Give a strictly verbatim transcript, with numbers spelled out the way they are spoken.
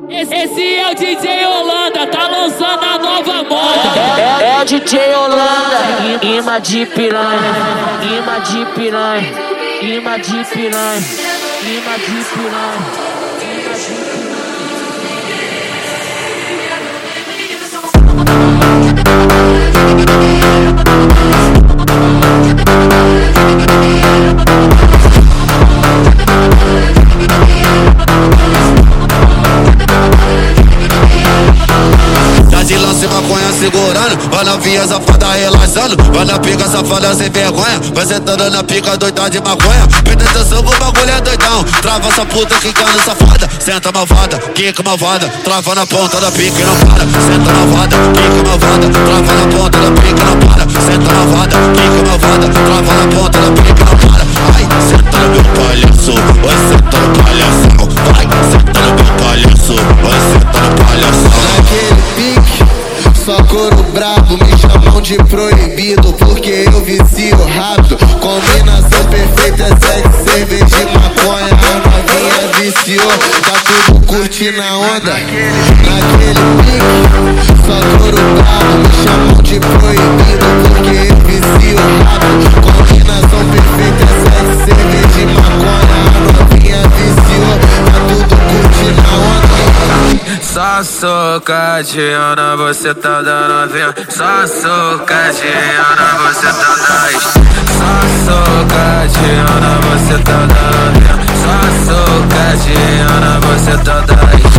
Esse, esse é o D J Holanda, tá lançando a nova moda. É, é, é o D J Holanda, imã de piranha, imã de piranha, imã de piranha, imã de piranha. De lance maconha segurando, vai na via safada relaxando, vai na pica safada sem vergonha, vai sentando na pica doida de maconha. Presta atenção que o bagulho é doidão, trava essa puta quicando safada, senta malvada, quica malvada, trava na ponta da pica e não para, senta malvada, quica malvada, trava na ponta da pica e não para, senta malvada, quica malvada, trava na ponta da pica e não para. Ai, senta no meu palhaço, vai senta no palhação, vai senta no meu palhaço, vai senta no palhação. Naquele pique, só couro brabo, me chamam de proibido porque eu vicio rápido. Combinação perfeita, sexo, cerveja e maconha. A novinha viciou, tá tudo curtindo a onda. Naquele pique, só couro brabo, me chamam de proibido porque eu vicio rápido. Combinação perfeita, sexo, cerveja e maconha. A novinha viciou, tá tudo curtindo a onda. Só socadinha, você tá dando vinho. Só socadinha, você tá dando. Só socadinha, você tá dando vinho. Só socadinha, você tá dando.